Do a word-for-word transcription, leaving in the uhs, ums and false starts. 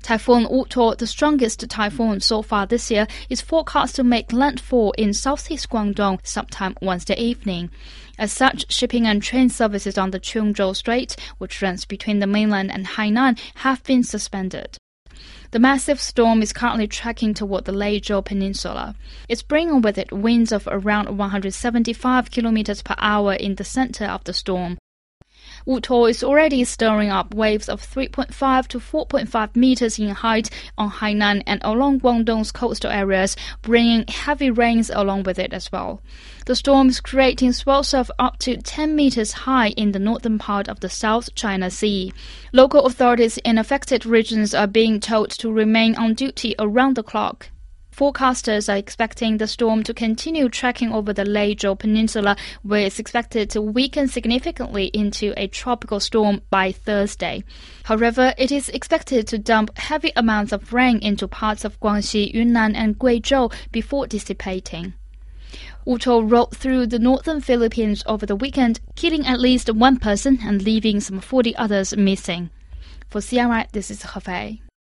Typhoon Wutuo, the strongest typhoon so far this year, is forecast to make landfall in southeast Guangdong sometime Wednesday evening. As such, shipping and train services on the Chungzhou Strait, which runs between the mainland and Hainan, have been suspended. The massive storm is currently tracking toward the Leizhou Peninsula. It's bringing with it winds of around one hundred seventy-five kilometers per hour in the center of the storm. Wutuo is already stirring up waves of three point five to four point five meters in height on Hainan and along Guangdong's coastal areas, bringing heavy rains along with it as well. The storm is creating swells of up to ten meters high in the northern part of the South China Sea. Local authorities in affected regions are being told to remain on duty around the clock. Forecasters are expecting the storm to continue tracking over the Leizhou Peninsula, where it's expected to weaken significantly into a tropical storm by Thursday. However, it is expected to dump heavy amounts of rain into parts of Guangxi, Yunnan, and Guizhou before dissipating. Wutuo rolled through the northern Philippines over the weekend, killing at least one person and leaving some forty others missing. For C R I, this is He Fei.